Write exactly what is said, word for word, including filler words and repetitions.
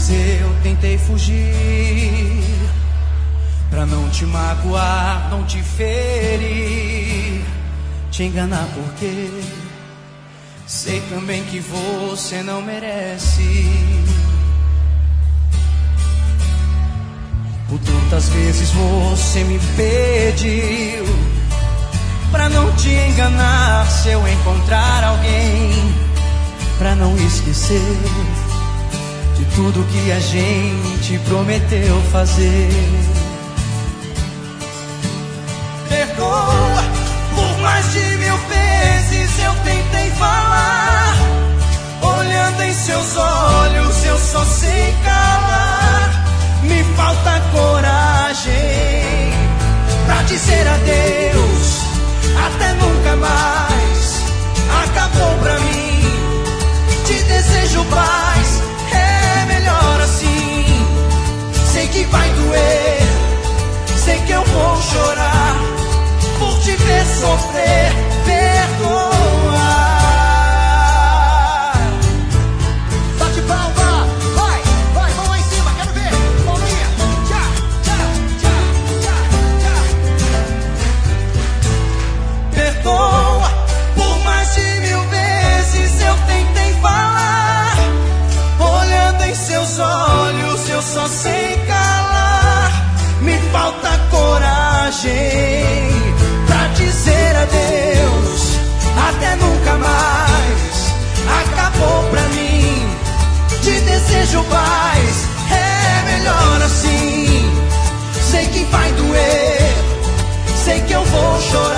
você eu tentei fugir, pra não te magoar, não te ferir, te enganar porque sei também que você não merece. Por tantas vezes você me pediu pra não te enganar, se eu encontrar alguém, pra não esquecer de tudo que a gente prometeu fazer. Perdoa, por mais de mil vezes eu tentei falar, olhando em seus olhos eu só sei calar. Me falta coragem pra dizer adeus, até nunca mais. Acabou pra mim, te desejo paz, é melhor assim. Sei que vai doer, sei que eu vou chorar por te ver sofrer. Perdoa. Bate palma, vai, vai, mão lá em cima, quero ver. Mãozinha, tchá, tchá, tchá, tchá, tchá. Perdoa, por mais de mil vezes eu tentei falar, olhando em seus olhos eu só sei calar. Me falta coragem pra dizer adeus, até nunca mais. Acabou pra mim, te desejo paz, é melhor assim. Sei que vai doer, sei que eu vou chorar